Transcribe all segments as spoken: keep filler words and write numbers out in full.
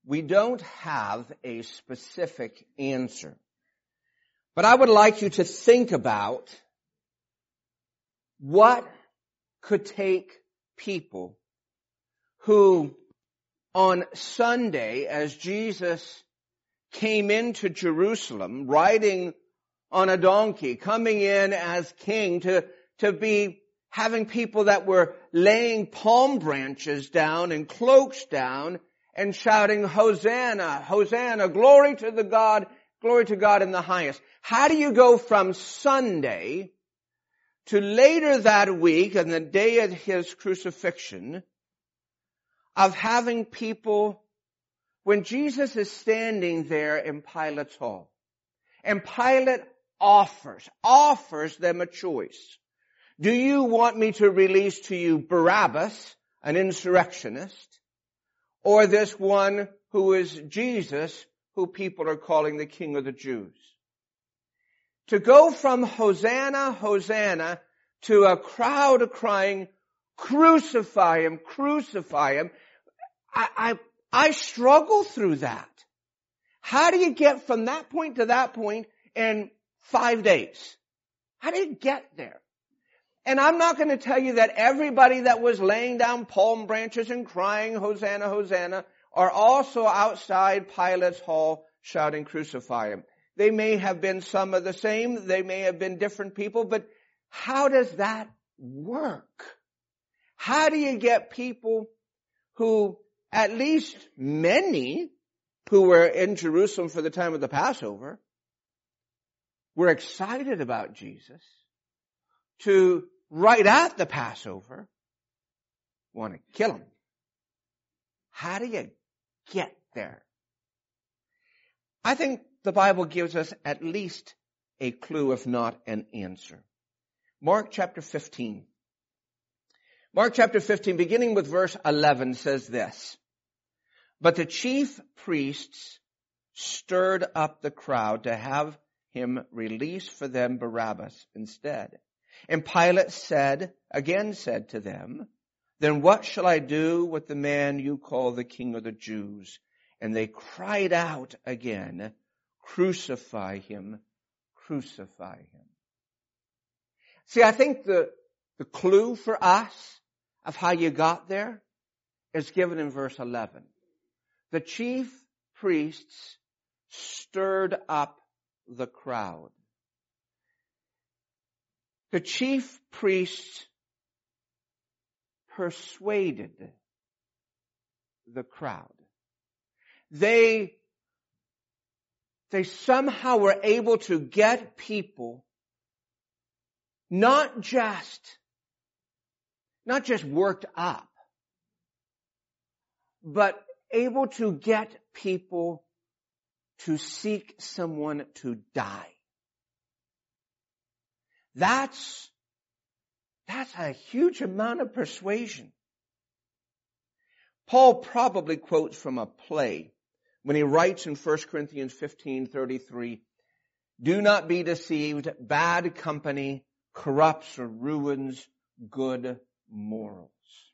we don't have a specific answer. But I would like you to think about what could take people who on Sunday, as Jesus came into Jerusalem riding on a donkey, coming in as king, to, to be having people that were laying palm branches down and cloaks down and shouting, Hosanna, Hosanna, glory to the God, glory to God in the highest. How do you go from Sunday to later that week, on the day of his crucifixion, of having people, when Jesus is standing there in Pilate's hall, and Pilate offers, offers them a choice. Do you want me to release to you Barabbas, an insurrectionist, or this one who is Jesus, who people are calling the King of the Jews? To go from Hosanna, Hosanna, to a crowd crying, crucify him, crucify him, I, I, I struggle through that. How do you get from that point to that point in five days? How do you get there? And I'm not going to tell you that everybody that was laying down palm branches and crying, Hosanna, Hosanna, are also outside Pilate's hall shouting, crucify him. They may have been some of the same. They may have been different people. But how does that work? How do you get people who, at least many who were in Jerusalem for the time of the Passover, were excited about Jesus, to right at the Passover want to kill him? How do you get there? I think the Bible gives us at least a clue, if not an answer. Mark chapter fifteen. Mark chapter fifteen, beginning with verse eleven, says this. But the chief priests stirred up the crowd to have him release for them Barabbas instead. And Pilate said, again said to them, then what shall I do with the man you call the King of the Jews? And they cried out again, crucify him, crucify him. See, I think the, the clue for us of how you got there is given in verse eleven. The chief priests stirred up the crowd. The chief priests persuaded the crowd. They, they somehow were able to get people not just, not just worked up, but able to get people to seek someone to die. That's, that's a huge amount of persuasion. Paul probably quotes from a play when he writes in First Corinthians fifteen thirty-three, do not be deceived, bad company corrupts or ruins good morals.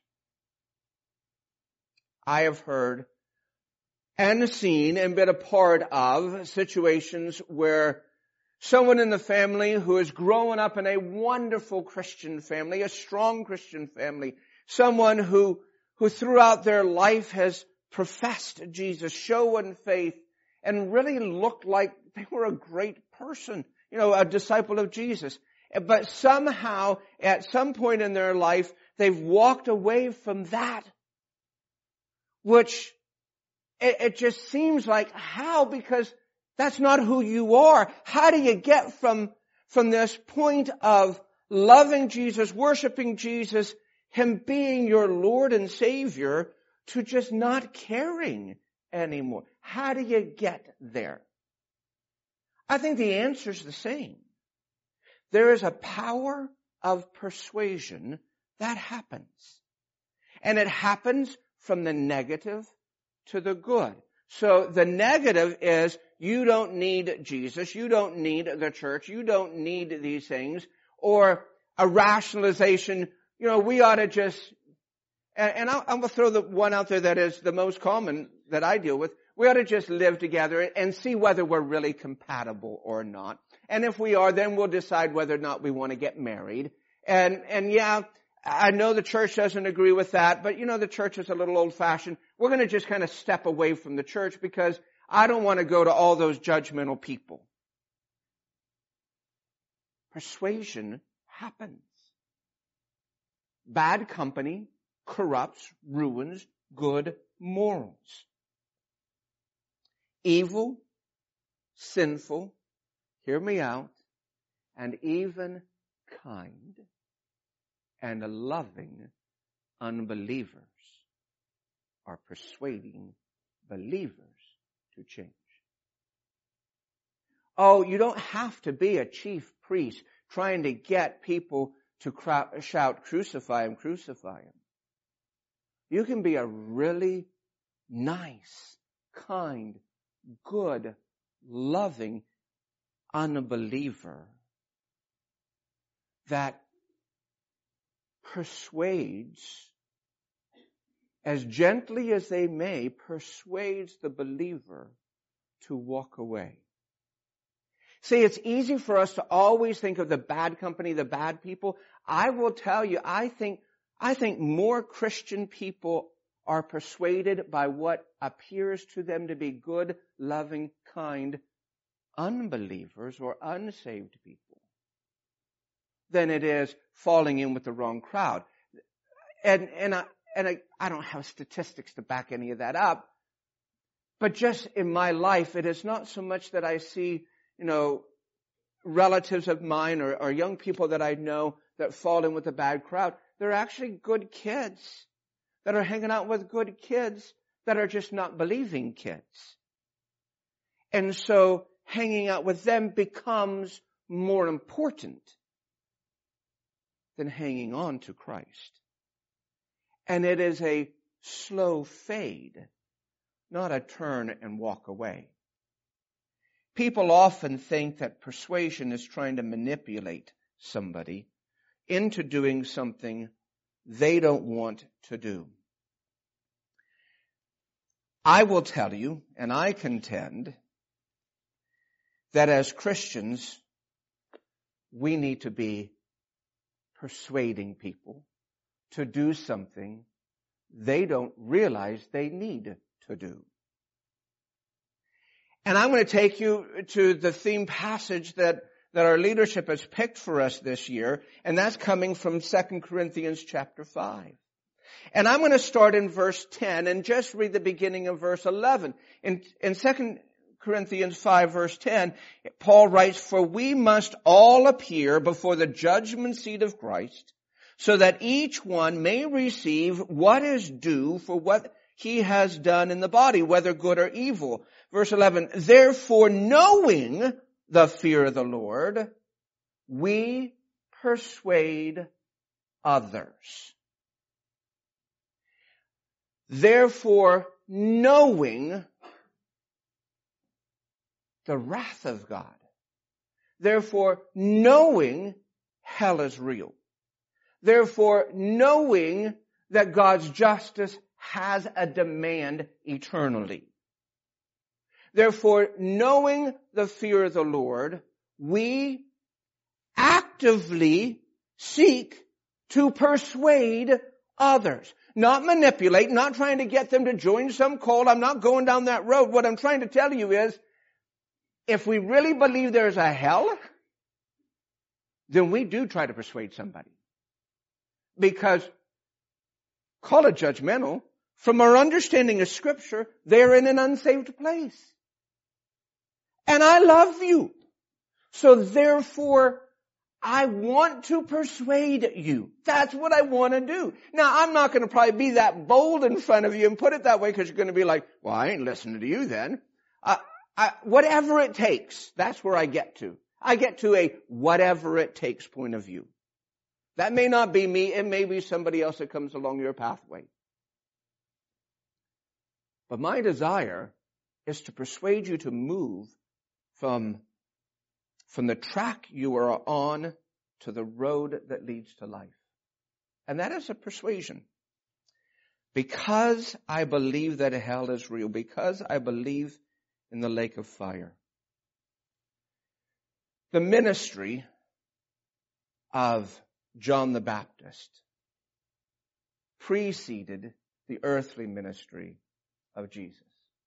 I have heard and seen and been a part of situations where someone in the family who is growing up in a wonderful Christian family, a strong Christian family, someone who, who throughout their life has professed Jesus, shown faith, and really looked like they were a great person, you know, a disciple of Jesus. But somehow, at some point in their life, they've walked away from that, which it, it just seems like, how? Because that's not who you are. How do you get from, from this point of loving Jesus, worshiping Jesus, Him being your Lord and Savior, to just not caring anymore? How do you get there? I think the answer is the same. There is a power of persuasion that happens. And it happens from the negative to the good. So the negative is, you don't need Jesus, you don't need the church, you don't need these things, or a rationalization, you know, we ought to just, And, and I'll, I'm going to throw the one out there that is the most common that I deal with. We ought to just live together and see whether we're really compatible or not. And if we are, then we'll decide whether or not we want to get married. And, and yeah, I know the church doesn't agree with that, but you know, the church is a little old-fashioned. We're going to just kind of step away from the church because I don't want to go to all those judgmental people. Persuasion happens. Bad company corrupts, ruins good morals. Evil, sinful, hear me out, and even kind and loving unbelievers are persuading believers to change. Oh, you don't have to be a chief priest trying to get people to shout, crucify him, crucify him. You can be a really nice, kind, good, loving unbeliever that persuades, as gently as they may, persuades the believer to walk away. See, it's easy for us to always think of the bad company, the bad people. I will tell you, I think, I think more Christian people are persuaded by what appears to them to be good, loving, kind unbelievers or unsaved people than it is falling in with the wrong crowd. And, and I, and I, I don't have statistics to back any of that up, but just in my life, it is not so much that I see, you know, relatives of mine or, or young people that I know that fall in with a bad crowd. They're actually good kids that are hanging out with good kids that are just not believing kids. And so hanging out with them becomes more important than hanging on to Christ. And it is a slow fade, not a turn and walk away. People often think that persuasion is trying to manipulate somebody into doing something they don't want to do. I will tell you, and I contend, that as Christians, we need to be persuading people to do something they don't realize they need to do. And I'm going to take you to the theme passage that, that our leadership has picked for us this year, and that's coming from Second Corinthians chapter five. And I'm going to start in verse ten and just read the beginning of verse eleven. In, in Second Corinthians five verse ten, Paul writes, "For we must all appear before the judgment seat of Christ, so that each one may receive what is due for what he has done in the body, whether good or evil." Verse eleven, "Therefore, knowing the fear of the Lord, we persuade others." Therefore, knowing the wrath of God. Therefore, knowing hell is real. Therefore, knowing that God's justice has a demand eternally. Therefore, knowing the fear of the Lord, we actively seek to persuade others. Not manipulate, not trying to get them to join some cult. I'm not going down that road. What I'm trying to tell you is, if we really believe there's a hell, then we do try to persuade somebody. Because, call it judgmental, from our understanding of Scripture, they're in an unsaved place. And I love you. So therefore, I want to persuade you. That's what I want to do. Now, I'm not going to probably be that bold in front of you and put it that way because you're going to be like, well, I ain't listening to you then. Uh, I, whatever it takes, that's where I get to. I get to a whatever it takes point of view. That may not be me. It may be somebody else that comes along your pathway. But my desire is to persuade you to move from, from the track you are on to the road that leads to life. And that is a persuasion. because I believe that hell is real, because I believe in the lake of fire. The ministry of John the Baptist preceded the earthly ministry of Jesus.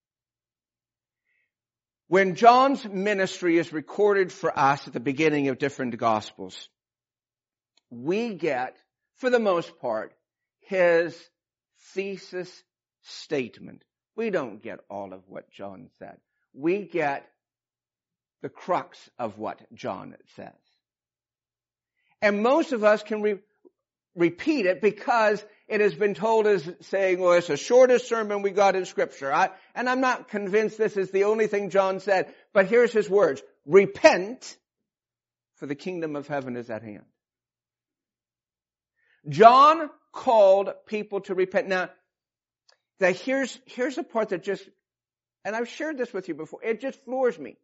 When John's ministry is recorded for us at the beginning of different Gospels, we get, for the most part, his thesis statement. We don't get all of what John said. We get the crux of what John says. And most of us can re- repeat it because it has been told as saying, well, it's the shortest sermon we got in Scripture. I, and I'm not convinced this is the only thing John said, but here's his words. Repent, for the kingdom of heaven is at hand. John called people to repent. Now, that here's, here's the part that just, and I've shared this with you before, it just floors me.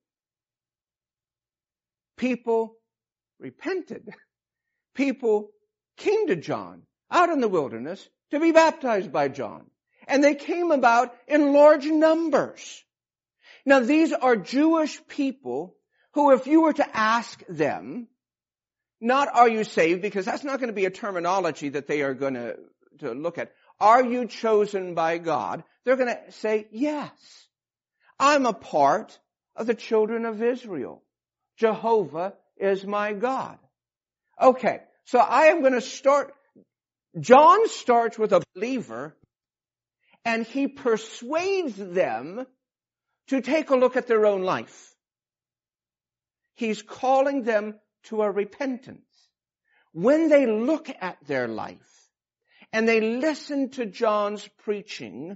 People repented. People came to John out in the wilderness to be baptized by John. And they came about in large numbers. Now, these are Jewish people who, if you were to ask them, not are you saved, because that's not going to be a terminology that they are going to, to look at. Are you chosen by God? They're going to say, yes. I'm a part of the children of Israel. Jehovah is my God. Okay, so I am going to start. John starts with a believer, and he persuades them to take a look at their own life. He's calling them to a repentance. When they look at their life and they listen to John's preaching,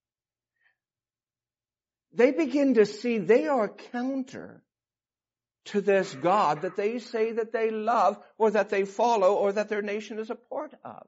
they begin to see they are counter to this God that they say that they love or that they follow or that their nation is a part of.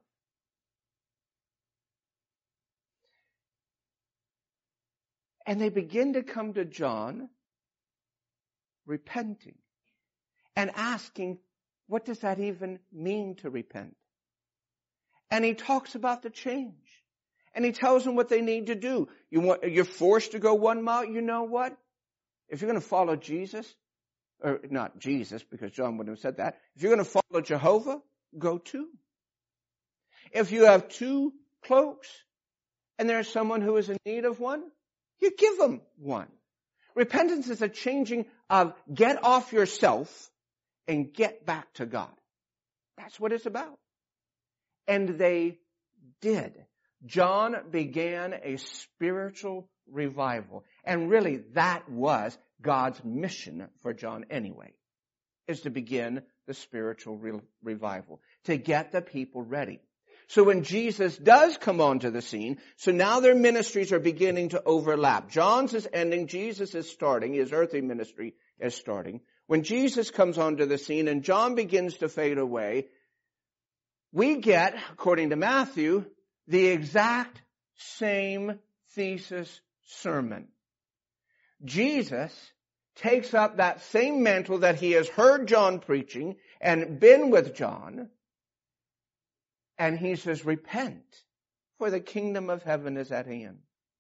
And they begin to come to John repenting and asking, what does that even mean to repent? And he talks about the change. And he tells them what they need to do. You want, you're forced to go one mile. You know what? If you're going to follow Jesus, or not Jesus, because John wouldn't have said that. If you're going to follow Jehovah, go two. If you have two cloaks and there's someone who is in need of one, you give them one. Repentance is a changing of get off yourself and get back to God. That's what it's about. And they did. John began a spiritual revival. And really, that was God's mission for John anyway, is to begin the spiritual re- revival, to get the people ready. So when Jesus does come onto the scene, so now their ministries are beginning to overlap. John's is ending, Jesus is starting, his earthly ministry is starting. When Jesus comes onto the scene and John begins to fade away, we get, according to Matthew, the exact same thesis sermon. Jesus takes up that same mantle that he has heard John preaching and been with John, and he says, repent, for the kingdom of heaven is at hand.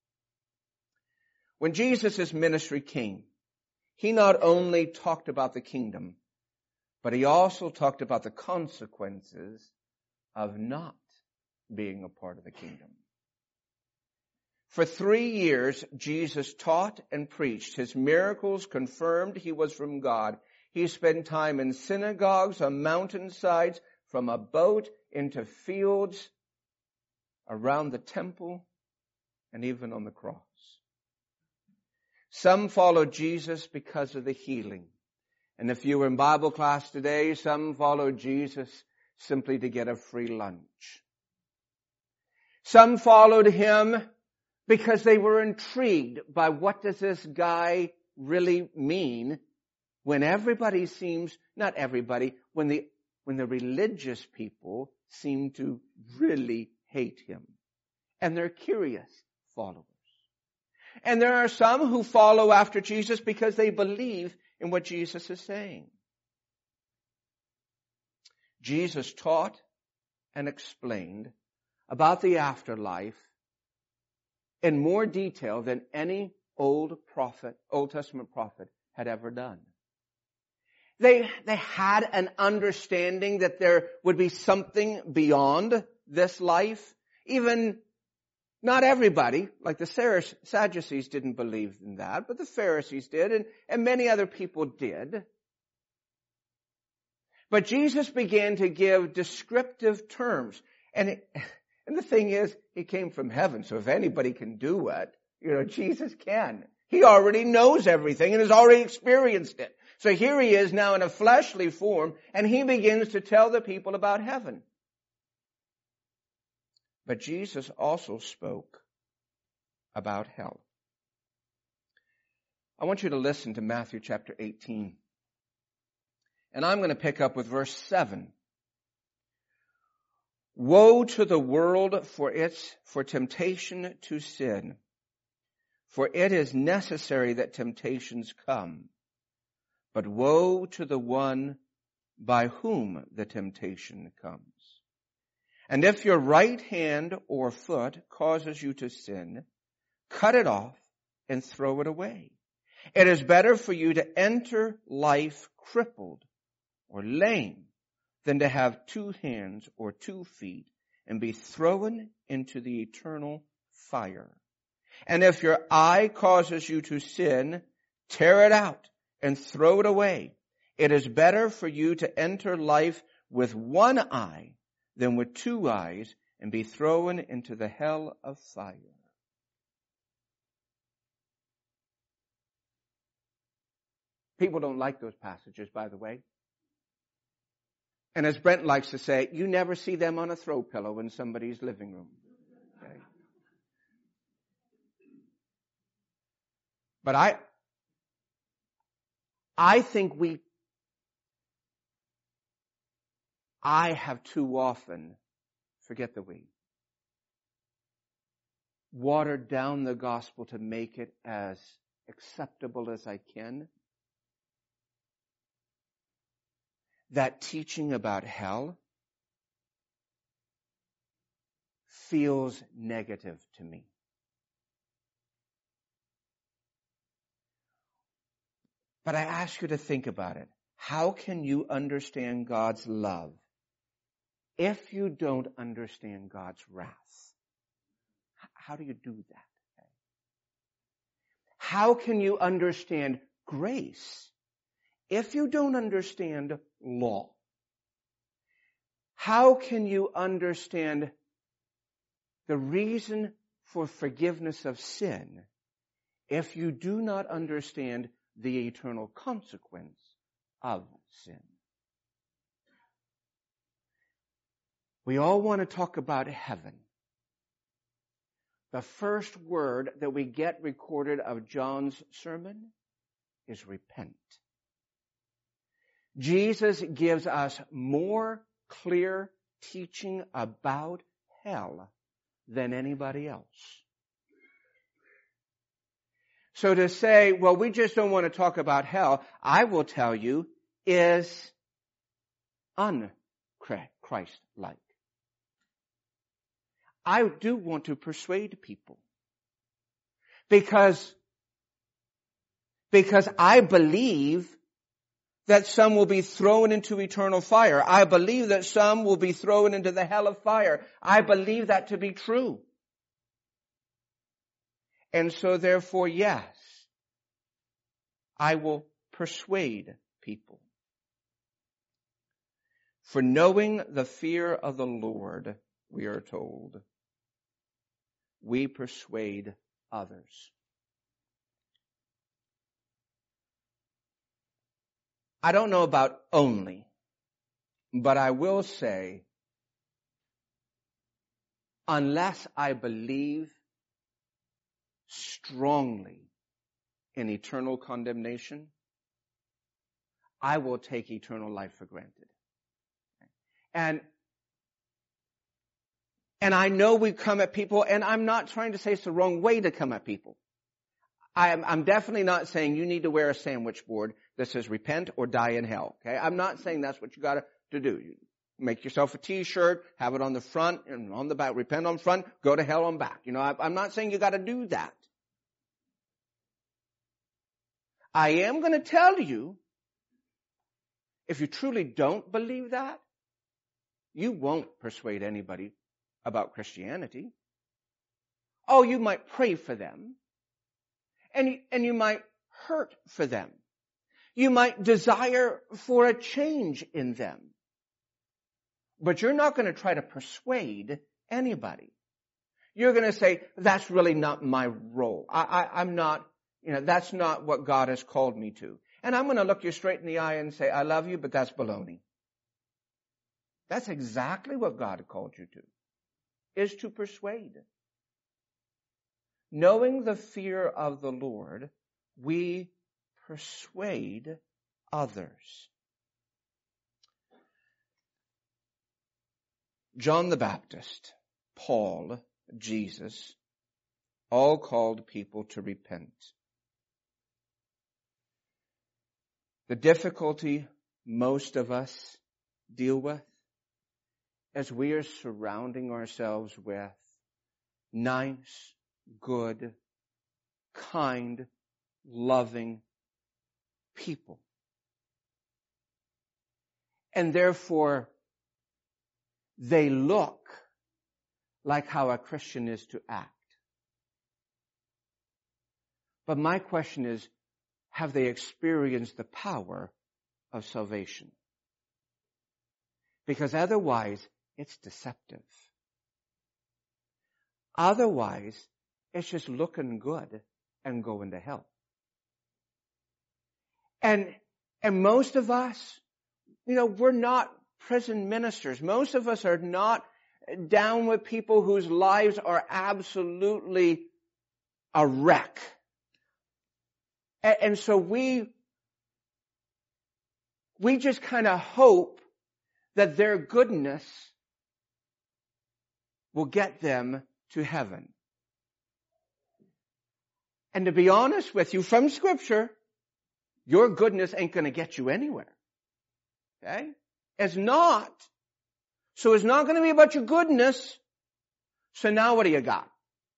When Jesus' ministry came, he not only talked about the kingdom, but he also talked about the consequences of not being a part of the kingdom. For three years, Jesus taught and preached. His miracles confirmed he was from God. He spent time in synagogues, on mountainsides, from a boat into fields, around the temple, and even on the cross. Some followed Jesus because of the healing. And if you were in Bible class today, some followed Jesus simply to get a free lunch. Some followed him because they were intrigued by what does this guy really mean when everybody seems, not everybody, when the, when the religious people seem to really hate him. And they're curious followers. And there are some who follow after Jesus because they believe in what Jesus is saying. Jesus taught and explained about the afterlife in more detail than any old prophet, Old Testament prophet had ever done. They, they had an understanding that there would be something beyond this life. Even not everybody, like the Sadducees didn't believe in that, but the Pharisees did, and, and many other people did. But Jesus began to give descriptive terms. And, it, and the thing is, he came from heaven, so if anybody can do it, you know, Jesus can. He already knows everything and has already experienced it. So here he is now in a fleshly form, and he begins to tell the people about heaven. But Jesus also spoke about hell. I want you to listen to Matthew chapter eighteen. And I'm going to pick up with verse seven. Woe to the world for its, for temptation to sin. For it is necessary that temptations come. But woe to the one by whom the temptation comes. And if your right hand or foot causes you to sin, cut it off and throw it away. It is better for you to enter life crippled or lame than to have two hands or two feet and be thrown into the eternal fire. And if your eye causes you to sin, tear it out and throw it away. It is better for you to enter life with one eye than with two eyes and be thrown into the hell of fire. People don't like those passages, by the way. And as Brent likes to say, you never see them on a throw pillow in somebody's living room. Okay? But I, I think we, I have too often, forget the we, watered down the gospel to make it as acceptable as I can. That teaching about hell feels negative to me. But I ask you to think about it. How can you understand God's love if you don't understand God's wrath? How do you do that? How can you understand grace if you don't understand law? How can you understand the reason for forgiveness of sin if you do not understand the eternal consequence of sin? We all want to talk about heaven. The first word that we get recorded of John's sermon is repent. Jesus gives us more clear teaching about hell than anybody else. So to say, well, we just don't want to talk about hell, I will tell you, is un-Christ-like. I do want to persuade people because, because I believe that some will be thrown into eternal fire. I believe that some will be thrown into the hell of fire. I believe that to be true. And so therefore, yes, I will persuade people. For knowing the fear of the Lord, we are told, we persuade others. I don't know about only, but I will say, unless I believe strongly in eternal condemnation, I will take eternal life for granted. And, and I know we come at people, and I'm not trying to say it's the wrong way to come at people. I'm, I'm definitely not saying you need to wear a sandwich board that says repent or die in hell. Okay, I'm not saying that's what you got to do. Make yourself a t-shirt, have it on the front and on the back. Repent on front, go to hell on back. You know, I, I'm not saying you got to do that. I am going to tell you, if you truly don't believe that, you won't persuade anybody about Christianity. Oh, you might pray for them. And you, and you might hurt for them. You might desire for a change in them. But you're not going to try to persuade anybody. You're going to say, that's really not my role. I, I, I'm not, you know, that's not what God has called me to. And I'm going to look you straight in the eye and say, I love you, but that's baloney. That's exactly what God called you to, is to persuade. Knowing the fear of the Lord, we persuade others. John the Baptist, Paul, Jesus, all called people to repent. The difficulty most of us deal with as we are surrounding ourselves with nice, good, kind, loving people. And therefore, they look like how a Christian is to act. But my question is, have they experienced the power of salvation? Because otherwise, it's deceptive. Otherwise, it's just looking good and going to hell. And, and most of us, you know, we're not prison ministers. Most of us are not down with people whose lives are absolutely a wreck. And, and so we, we just kind of hope that their goodness will get them to heaven. And to be honest with you, from Scripture, your goodness ain't going to get you anywhere. Okay? It's not. So it's not going to be about your goodness. So now what do you got?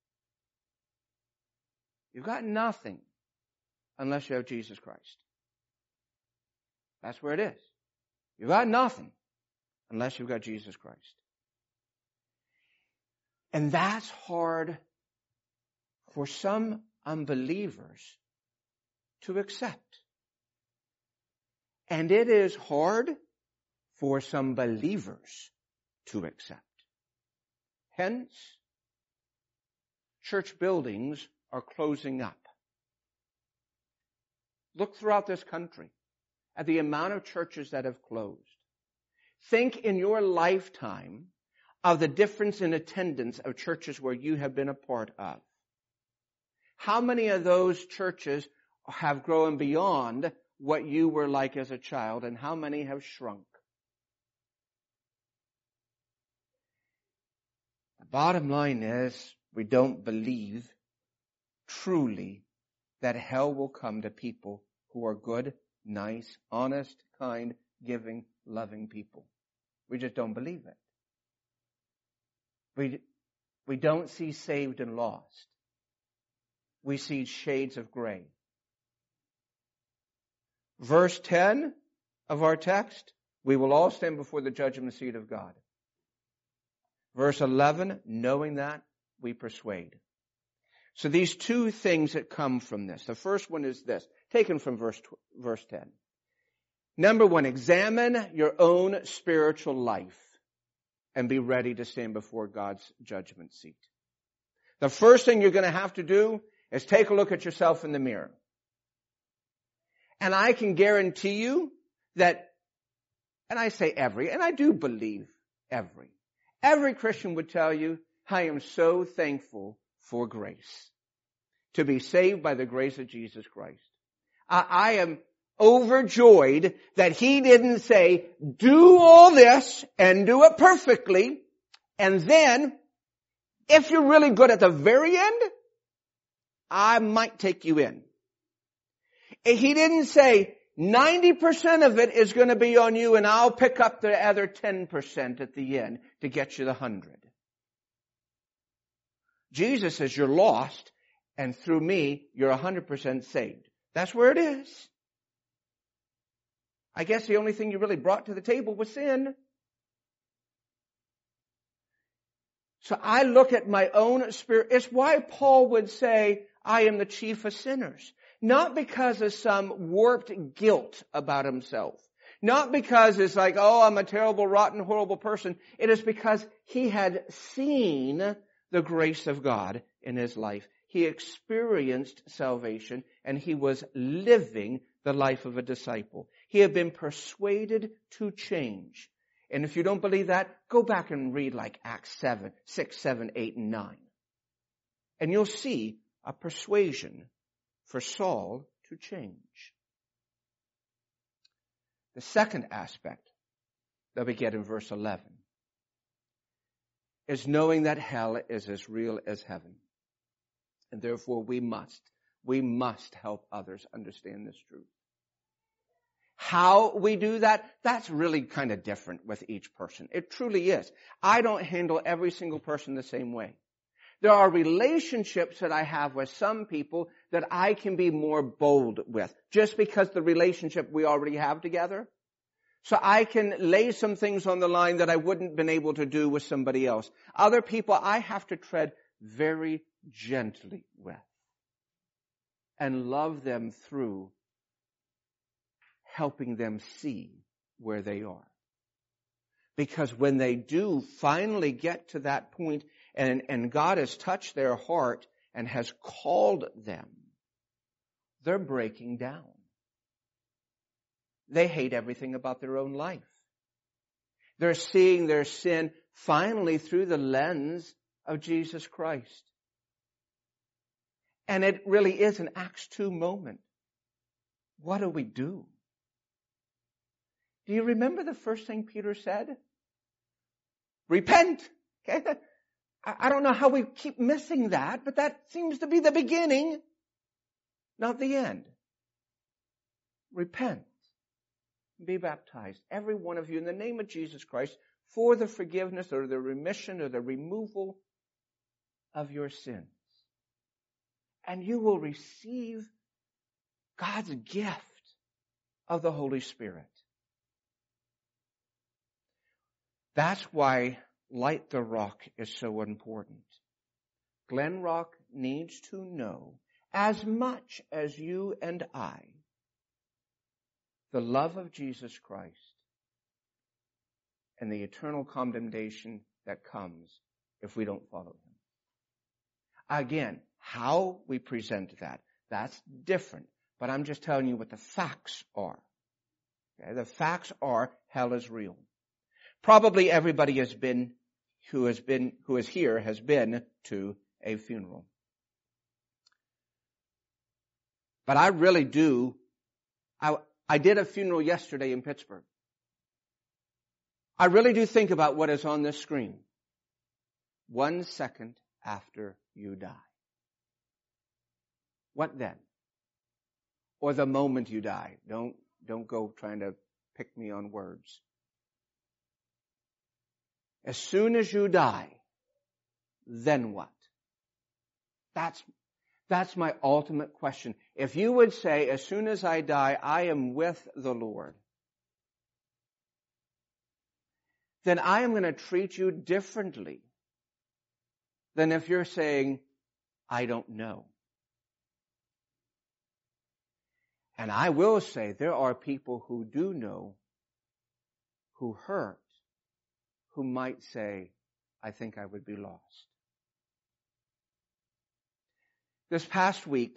You've got nothing unless you have Jesus Christ. That's where it is. You've got nothing unless you've got Jesus Christ. And that's hard for some unbelievers to accept. And it is hard for some believers to accept. Hence, church buildings are closing up. Look throughout this country at the amount of churches that have closed. Think in your lifetime of the difference in attendance of churches where you have been a part of. How many of those churches have grown beyond what you were like as a child, and how many have shrunk? The bottom line is, we don't believe truly that hell will come to people who are good, nice, honest, kind, giving, loving people. We just don't believe it. We, we don't see saved and lost. We see shades of gray. Verse ten of our text, we will all stand before the judgment seat of God. Verse eleven, knowing that, we persuade. So these two things that come from this. The first one is this, taken from verse, verse ten. Number one, examine your own spiritual life and be ready to stand before God's judgment seat. The first thing you're going to have to do is take a look at yourself in the mirror. And I can guarantee you that, and I say every, and I do believe every, every Christian would tell you, I am so thankful for grace. To be saved by the grace of Jesus Christ. I, I am overjoyed that He didn't say, do all this and do it perfectly, and then, if you're really good at the very end, I might take you in. He didn't say, ninety percent of it is going to be on you, and I'll pick up the other ten percent at the end to get you the one hundred. Jesus says you're lost, and through me, you're one hundred percent saved. That's where it is. I guess the only thing you really brought to the table was sin. So I look at my own spirit. It's why Paul would say, I am the chief of sinners. Not because of some warped guilt about himself. Not because it's like, oh, I'm a terrible, rotten, horrible person. It is because he had seen the grace of God in his life. He experienced salvation, and he was living the life of a disciple. He had been persuaded to change. And if you don't believe that, go back and read like Acts seven, six, seven, eight, and nine. And you'll see a persuasion for Saul to change. The second aspect that we get in verse eleven is knowing that hell is as real as heaven. And therefore we must, we must help others understand this truth. How we do that, that's really kind of different with each person. It truly is. I don't handle every single person the same way. There are relationships that I have with some people that I can be more bold with, just because the relationship we already have together. So I can lay some things on the line that I wouldn't have been able to do with somebody else. Other people I have to tread very gently with and love them through helping them see where they are. Because when they do finally get to that point and, and God has touched their heart and has called them, they're breaking down. They hate everything about their own life. They're seeing their sin finally through the lens of Jesus Christ. And it really is an Acts two moment. What do we do? Do you remember the first thing Peter said? Repent. Okay? I don't know how we keep missing that, but that seems to be the beginning, not the end. Repent. Be baptized, every one of you, in the name of Jesus Christ, for the forgiveness or the remission or the removal of your sins. And you will receive God's gift of the Holy Spirit. That's why Light the Rock is so important. Glen Rock needs to know, as much as you and I, the love of Jesus Christ and the eternal condemnation that comes if we don't follow him. Again, how we present that, that's different. But I'm just telling you what the facts are. Okay? The facts are hell is real. Probably everybody has been, who has been, who is here has been to a funeral. But I really do, I, I did a funeral yesterday in Pittsburgh. I really do think about what is on this screen. One second after you die. What then? Or the moment you die. Don't, don't go trying to pick me on words. As soon as you die, then what? That's, that's my ultimate question. If you would say, as soon as I die, I am with the Lord, then I am going to treat you differently than if you're saying, I don't know. And I will say there are people who do know, who hurt, who might say, I think I would be lost. This past week,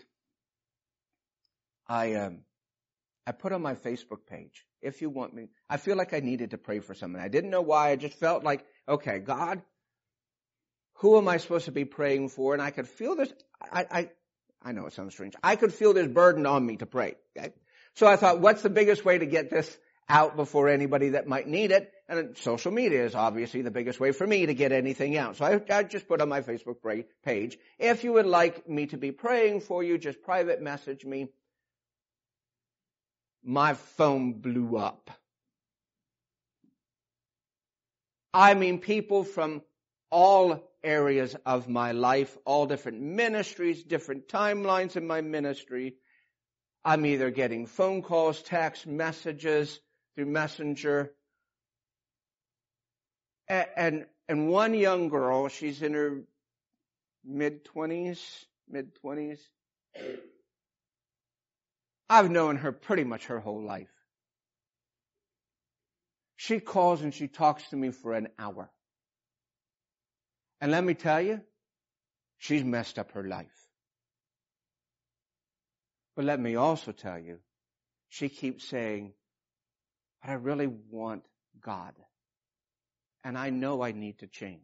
I um, I put on my Facebook page, if you want me, I feel like I needed to pray for someone. I didn't know why. I just felt like, okay, God, who am I supposed to be praying for? And I could feel this, I, I, I know it sounds strange. I could feel this burden on me to pray. Okay? So I thought, what's the biggest way to get this out before anybody that might need it? And social media is obviously the biggest way for me to get anything out. So I, I just put on my Facebook page, if you would like me to be praying for you, just private message me. my phone blew up. I mean, people from all areas of my life, all different ministries, different timelines in my ministry. I'm either getting phone calls, text messages through Messenger. And, and, and one young girl, she's in her mid-twenties, mid-twenties. I've known her pretty much her whole life. She calls and she talks to me for an hour. And let me tell you, she's messed up her life. But let me also tell you, she keeps saying, but I really want God. And I know I need to change.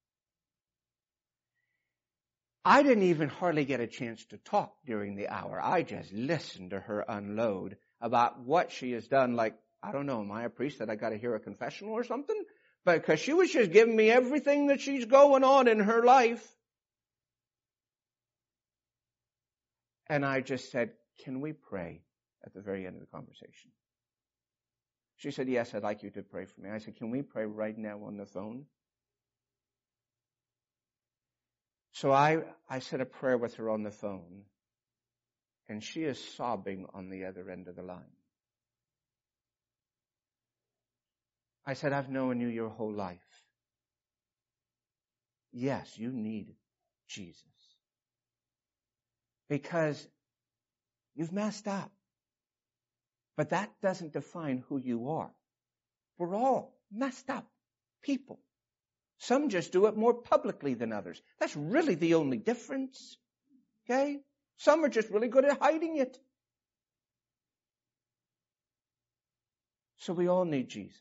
I didn't even hardly get a chance to talk during the hour. I just listened to her unload about what she has done. Like, I don't know, am I a priest that I got to hear a confessional or something? But because she was just giving me everything that she's going on in her life. And I just said, can we pray at the very end of the conversation? She said, yes, I'd like you to pray for me. I said, can we pray right now on the phone? So I, I said a prayer with her on the phone, and she is sobbing on the other end of the line. I said, I've known you your whole life. Yes, you need Jesus. Because you've messed up. But that doesn't define who you are. We're all messed up people. Some just do it more publicly than others. That's really the only difference. Okay? Some are just really good at hiding it. So we all need Jesus.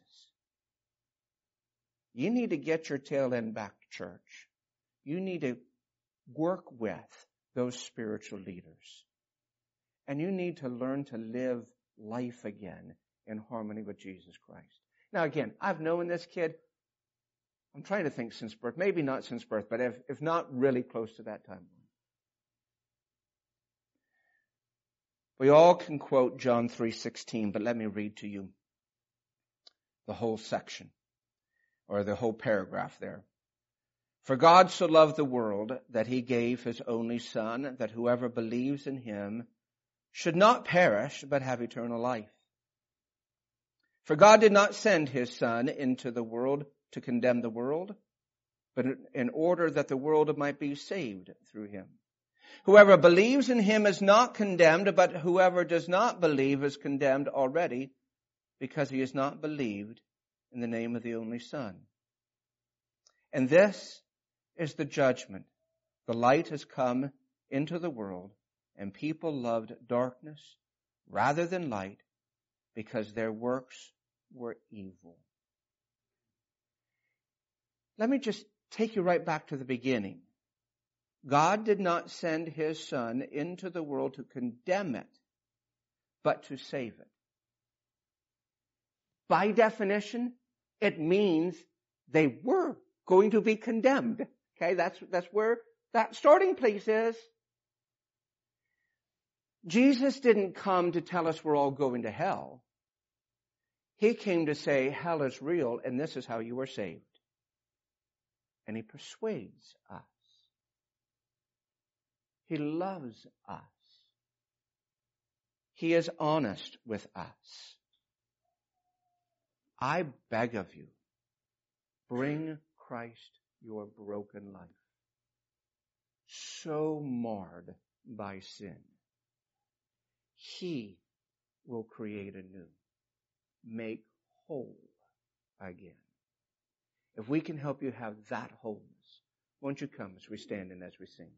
You need to get your tail end back to church. You need to work with those spiritual leaders. And you need to learn to live life again in harmony with Jesus Christ. Now again, I've known this kid, I'm trying to think since birth, maybe not since birth, but if, if not really close to that time. We all can quote John three sixteen, but let me read to you the whole section, or the whole paragraph there. For God so loved the world that he gave his only Son, that whoever believes in him should not perish, but have eternal life. For God did not send his Son into the world to condemn the world, but in order that the world might be saved through him. Whoever believes in him is not condemned, but whoever does not believe is condemned already, because he has not believed in the name of the only Son. And this is the judgment. The light has come into the world, and people loved darkness rather than light, because their works were evil. Let me just take you right back to the beginning. God did not send his Son into the world to condemn it, but to save it. By definition, it means they were going to be condemned. Okay, that's, that's where that starting place is. Jesus didn't come to tell us we're all going to hell. He came to say hell is real and this is how you are saved. And he persuades us. He loves us. He is honest with us. I beg of you, bring Christ your broken life, so marred by sin. He will create anew, make whole again. If we can help you have that wholeness, won't you come as we stand and as we sing?